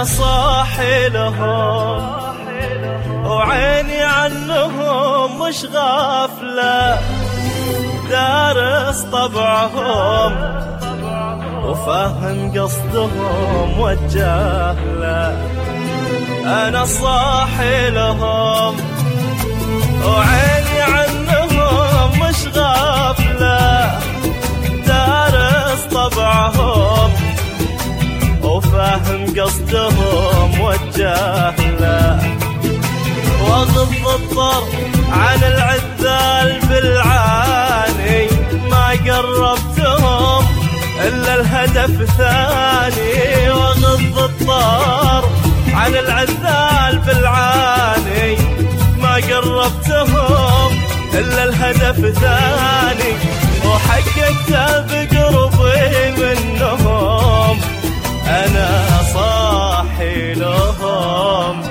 أنا صاحي لهم وعيني عنهم مش غافلة، دارس طبعهم وفاهم قصدهم والجهلة. أنا صاحي لهم وعيني عنهم مش غافلة، دارس طبعهم وفاهم قصدهم والجهلة. واغض الطر عن العذال بالعاني، ما قربتهم إلا الهدف ثاني. واغض الطر عن العذال بالعاني، ما قربتهم إلا الهدف ثاني. وحققت بقربي منهم، أنا صاحي لهم.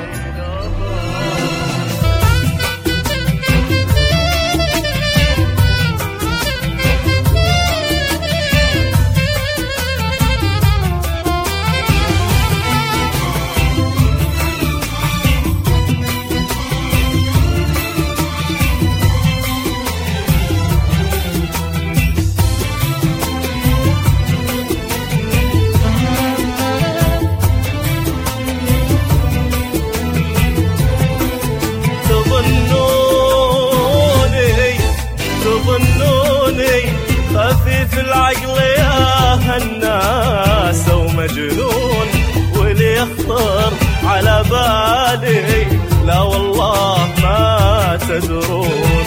خفيف العقل يا هالناس ومجنون، واللي يخطر على بالي لا والله ما تدرون.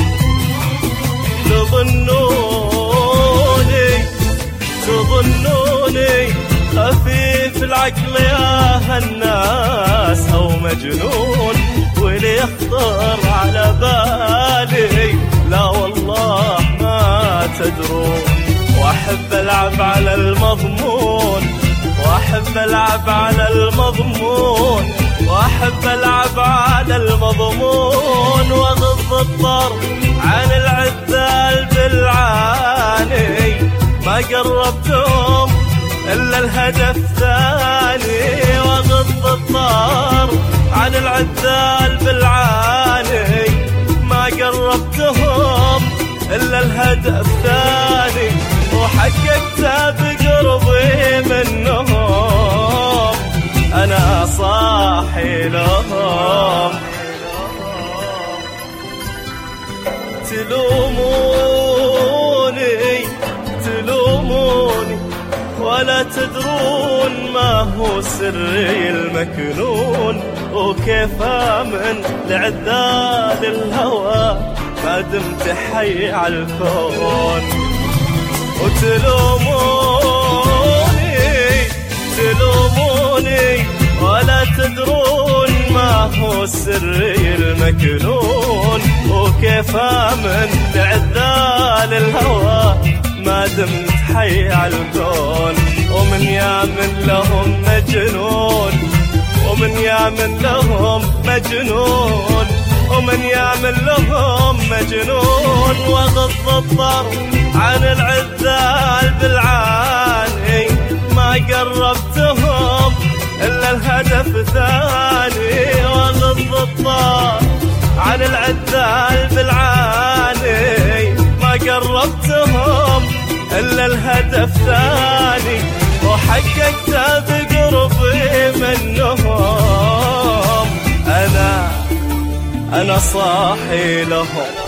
تظنوني خفيف العقل يا هالناس أو مجنون، واللي يخطر على بالي لا والله ما تدرون. واحب العب على المضمون، واحب العب على المضمون، واحب العب على المضمون. واغض الطر عن العذال بالعاني، ما قربتهم إلا الهدف ثاني. واغض الطر عن العذال بالعاني، ما قربتهم إلا الهدف ثاني. وحققت بقربي منهم، أنا صاحي لهم. تلوموني ولا تدرون ما هو سري المكنون، وكيف آمن لعذال الهوى ما دمت حي على الكون. تلوموني ولا تدرون ما هو سري المكنون، وكيف آمن لعذال الهوى ما دمت حي على الكون. ومن يامن لهم مجنون، ومن يامن لهم مجنون، ومن يعمل لهم مجنون. واغض الطر عن العذال بالعاني، ما قربتهم إلا الهدف ثاني. واغض الطر عن العذال بالعاني، ما قربتهم إلا الهدف ثاني. وحققت بقربي منهم، أنا صاحي لهم.